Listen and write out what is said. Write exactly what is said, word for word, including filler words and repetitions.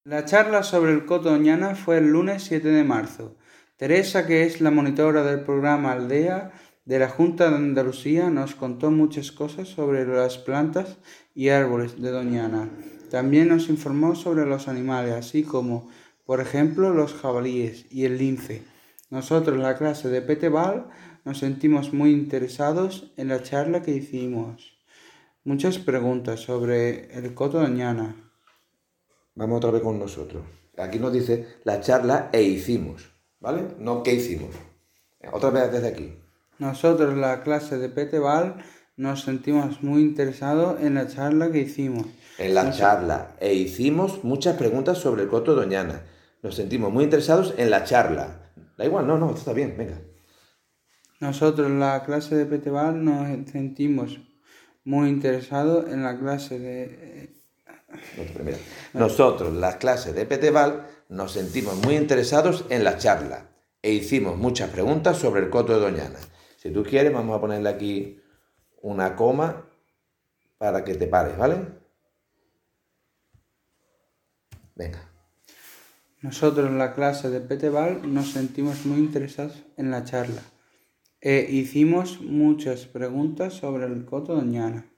La charla sobre el Coto Doñana fue el lunes siete de marzo. Teresa, que es la monitora del programa Aldea de la Junta de Andalucía, nos contó muchas cosas sobre las plantas y árboles de Doñana. También nos informó sobre los animales, así como, por ejemplo, los jabalíes y el lince. Nosotros, la clase de Peteval, nos sentimos muy interesados en la charla que hicimos. Muchas preguntas sobre el Coto Doñana. Vamos otra vez con nosotros. Aquí nos dice la charla e hicimos, ¿vale? No qué hicimos. Otra vez desde aquí. Nosotros, la clase de Peteval, nos sentimos muy interesados en la charla que hicimos. En la Nos... charla e hicimos muchas preguntas sobre el Coto Doñana. Nos sentimos muy interesados en la charla. Da igual, no, no, esto está bien, venga. Nosotros, la clase de Peteval, nos sentimos muy interesados en la clase de... Nosotros, las clases de Peteval, nos sentimos muy interesados en la charla e hicimos muchas preguntas sobre el Coto de Doñana. Si tú quieres, vamos a ponerle aquí una coma para que te pares, ¿vale? Venga. Nosotros, la clase de Peteval, nos sentimos muy interesados en la charla e hicimos muchas preguntas sobre el Coto Doñana.